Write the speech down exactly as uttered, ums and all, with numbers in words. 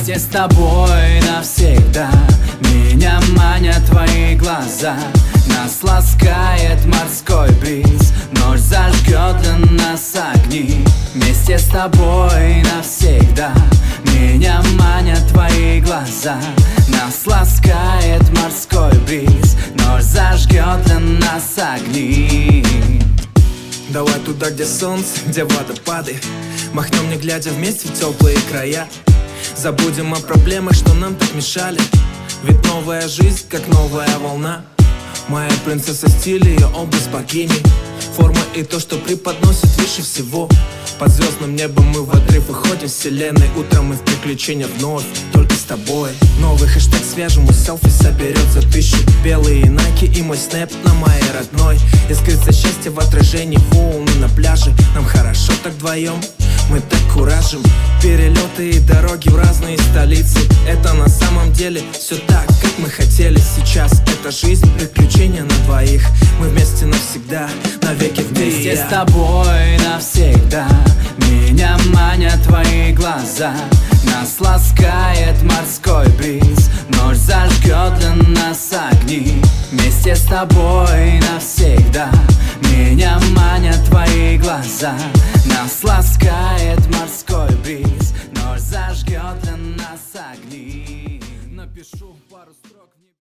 Вместе с тобой навсегда меня манят твои глаза. Нас ласкает морской бриз, ночь зажгет для нас огни. Вместе с тобой навсегда меня манят твои глаза. Нас ласкает морской бриз, ночь зажгет для нас огни. Давай туда, где солнце, где водопады, махнем не глядя вместе в теплые края. Забудем о проблемах, что нам так мешали, ведь новая жизнь, как новая волна. Моя принцесса стиля, ее образ богини, форма и то, что преподносит выше всего. Под звездным небом мы в отрыв выходим с вселенной. Утром мы в приключения вновь, только с тобой. Новый хэштег свяжем, селфи соберет за тысячу. Белые найки и мой снэп на моей родной. Искрится счастье в отражении волны на пляже. Нам хорошо так вдвоем, мы так куражим. Перелеты и дороги в разные столицы. Это на самом деле все так, как мы хотели. Сейчас это жизнь, приключения на двоих. Мы вместе навсегда, навеки в мире. Вместе с тобой навсегда меня манят твои глаза. Нас ласкает морской бриз, ночь зажгет для нас огни. Вместе с тобой навсегда меня манят твои глаза. Нас ласкает морской бриз, ночь зажгет для нас огни. Напишу пару строк.